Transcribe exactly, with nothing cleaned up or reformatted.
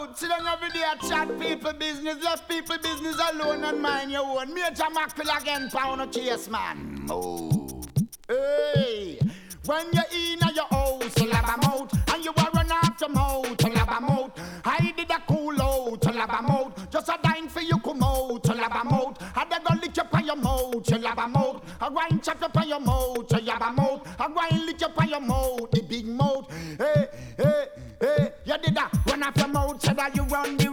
out. Sit down every day and chat people business. Left people business alone and mind your own. Major Mackerel again, pound of chase, man. Move. Hey. When you're in your house, you'll have a mouth. And you are run off your mouth, you'll have a mouth. I did a cool out, you'll have a mouth. Just a dime for you come out, you'll have a mouth. And they go lick up on your mouth, you'll have a mouth. A wine chop up on your mouth, you'll have a mouth. A wine lick up on your mouth, the big mouth. Hey, hey, hey, you did that. Run off your mouth, so that you run the